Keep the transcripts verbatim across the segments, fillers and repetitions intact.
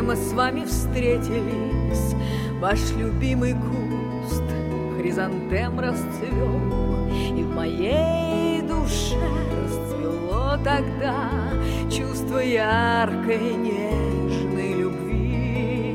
мы с вами встретились, ваш любимый куст хризантем расцвел, и в моей душе расцвело тогда чувство яркой нежной любви.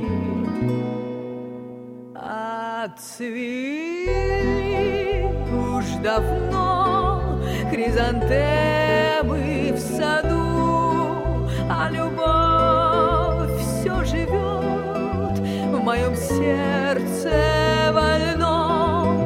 Отцвели уж давно хризантемы в саду, а любовь все живет в моем сердце вольном.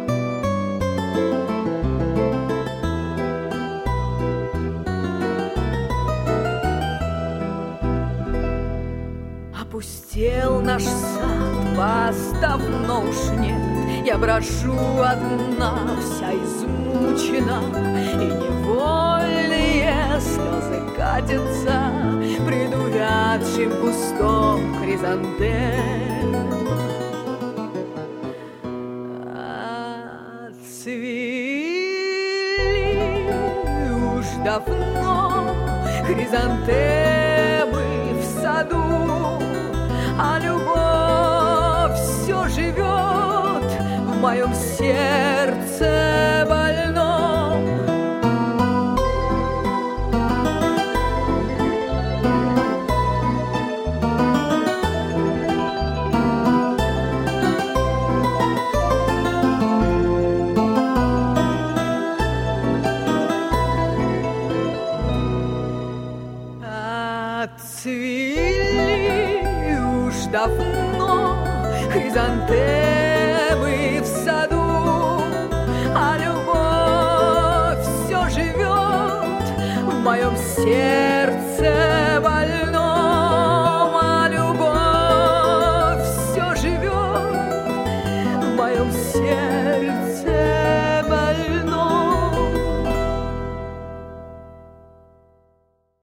Опустел наш сад, вас давно уж нет. Я брожу одна, вся измучена, и невольные слезы катятся пред увядшим кустом хризантем. Отцвели уж давно хризантемы в саду, а любовь все живет в моем сердце больном. Отцвели уж давно хризантемы в саду, а любовь все живет в моем сердце больном, а любовь все живет в моем сердце.